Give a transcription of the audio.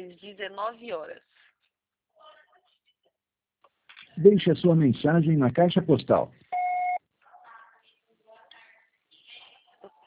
às 19 horas. Deixe a sua mensagem na caixa postal